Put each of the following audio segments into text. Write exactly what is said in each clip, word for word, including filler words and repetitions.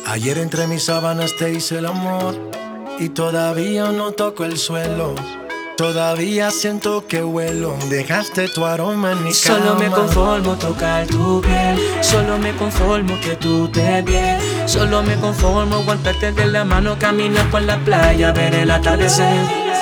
Ayer entre mis sábanas te hice el amor y todavía no toco el suelo. Todavía siento que huelo, dejaste tu aroma en mi cama. Solo me conformo tocar tu piel, solo me conformo que tú te bien. Solo me conformo aguantarte de la mano, caminar por la playa, ver el atardecer.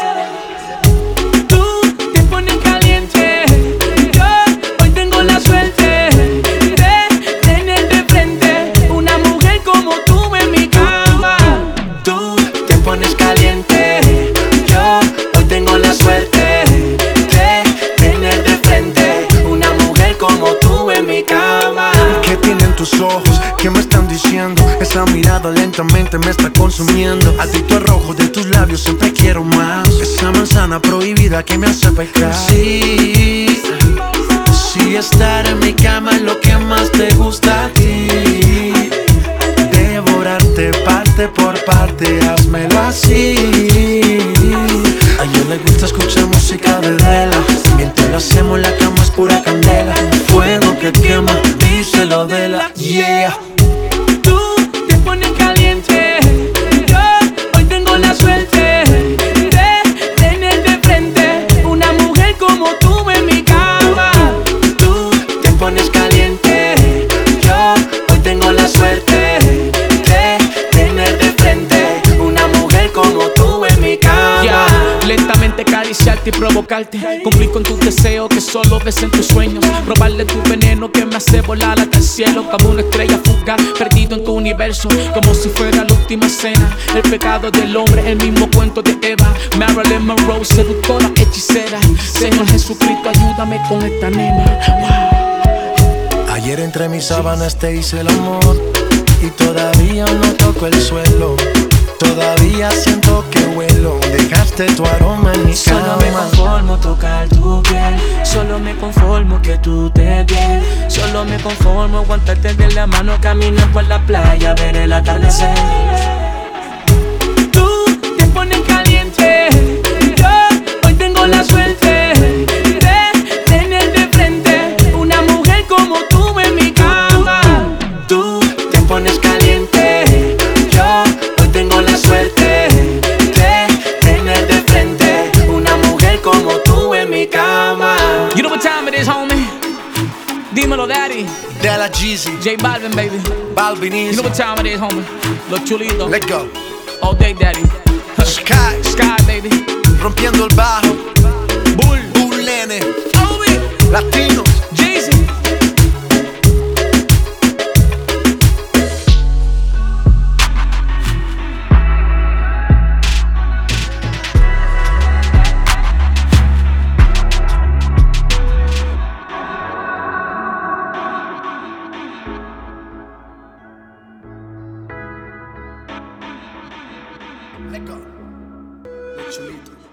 Tú te pones caliente, yo hoy tengo la suerte de tener de frente una mujer como tú en mi cama. Tú te pones caliente, yo hoy tengo la suerte de tener de frente una mujer como tú en mi cama. ¿Qué tienen tus ojos? ¿Qué me están diciendo? Esa mirada lentamente me está consumiendo. Adicto al rojo de tus labios, siempre quiero más. Esa manzana prohibida que me hace pecar. Sí, sí, estar en mi cama es lo que más te gusta a ti. Devorarte parte por parte, házmelo así. A ella le gusta escuchar música de vela. Mientras lo hacemos la cama es pura candela. Fuego que quema, díselo de la yeah. Tú te pones caliente, yo hoy tengo la suerte de tener de frente una mujer como tú en mi cama. Tú te pones caliente, yo hoy tengo la suerte de tener de frente una mujer como tú en mi cama. Yeah. Lentamente acariciarte y provocarte, cumplir con tus deseos que solo ves en tus sueños, probarle tu veneno que me hace volar hasta el cielo, como una estrella fugaz perdido en tu universo, como si fuera la última cena. El pecado del hombre, el mismo cuento de Eva. Marilyn Monroe, seductora, hechicera. Señor Jesucristo, ayúdame con esta nena. Wow. Ayer entre mis sábanas te hice el amor y todavía no toco el suelo. Todavía siento que huelo, dejaste tu aroma en mi cama. Solo me conformo tocar tu piel, solo me conformo que tú te bien. Solo me conformo aguantarte de la mano, caminar por la playa, ver el atardecer. Tú te pones caliente, yo hoy tengo la suerte de tener de frente una mujer como tú en mi cama. Tú te pones caliente, yo hoy tengo la suerte de tener de frente una mujer como tú en mi cama. You know what time it is, homie? Dímelo, daddy. De la Jeezy, J Balvin, baby. Balvin You Easy. know what time it is, homie? Los chulitos. Let's go. All day, daddy. Sky, Sky, baby. rompiendo el bajo. Bull. Bull Nene, Obi. Latino. Jeezy. Let's go. Los chulitos.